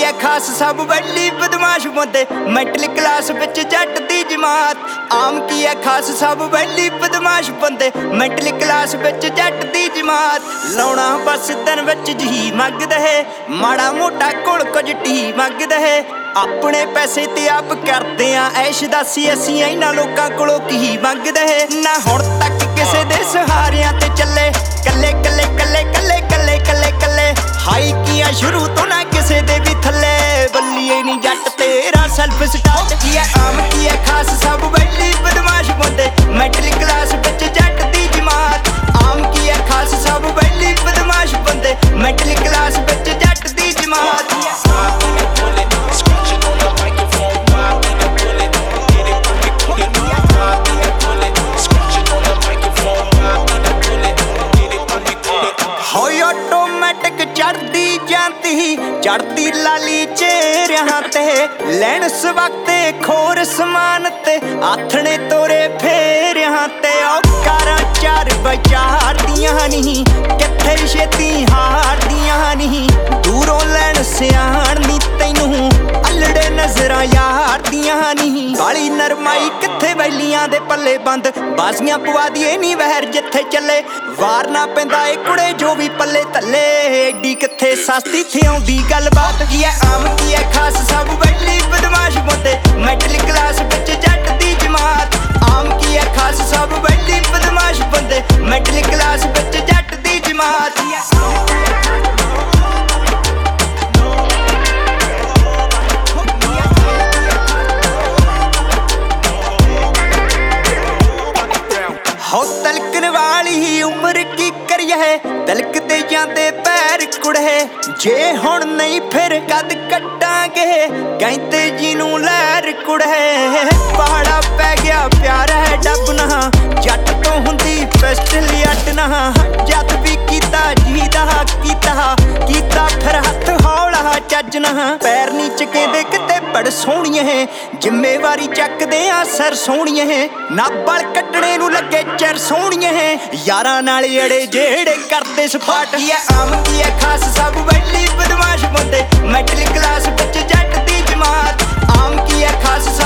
है खास सब वैली बदमाश बंदे मैंटल क्लास विच जट दी जमात। आम की है खास सब वैली बदमाश बंदे मैंटल क्लास विच जट दी जमात। लाउणा बस दिन विच जी मंगदा है माड़ा मोटा कोल कुछ टी मंगदा है। अपने पैसे ते आप करदे आ ऐश दासी असीं इन्हां लोकां कोलों की मंगदा है। ना हुण तक किसे दे सहारियां ते चले कल्ले कल्ले कल्ले कल्ले कल्ले कल्ले कल्ले हाई किया शुरू तो ना किसे दे भी थल्ले। बल्लिए नी जट तेरा सेल्फ स्टार्ट की है आम की है खास सब वैली बदमाश बंदे मैंटल क्लास विच जट दी जमात। आम की है खास सब वैली बदमाश बंदे मैंटल क्लास विच जट दी जमात। ऑटोमैटिक चढ़दी जाती चढ़ती लाली चेहरियां ते लैन सवखते खोर समान ते आथने तोरे फेरियां ते औकारां चार बचार दियां नहीं किथे छेती हार दियां नहीं। दूरों लैन सियाण नी तैनू अल्लड़े नजरां यार दियां नहीं। काली नरमाई किथे वैलियां दे पल्ले बंद बाजियां पवा दिए नी वहर जिथे चले वार ना पैंदा ए कुड़े जो भी पल्ले तले। एडी किथे सस्ती थे आउंदी गलबात की है आम की है खास सब वैली बदमाश बंदे मैंटल क्लास विच जट दी जमात। आम की है खास सब वैली बदमाश बंदे मैंटल क्लास विच जट दी जमात। हो तलकन वाली ही उम्र की करिए है तलकते जाते पैर कुड़े जे हुण नहीं फिर कद कट्टांगे कहते जिनू लहर कुड़े। पहाड़ा पै गया प्यार है डब ना जट तो हुंदी पिस्टल अट ना जद भी कीता जीदा कीता फिर हथ हौला चज ना। पैर नी चकेंदे किते बड़ सोहणिए है जिम्मेवारी चकदे आ सर सोहणिए है ना बल कट्टणे नू लगे चर सोहणिए है यारां नाल अड़े जेड़े करदे सपाट की है आम की है खास सब वैली बदमाश बंदे मैंटल क्लास विच जट दी जमात। आम की है खास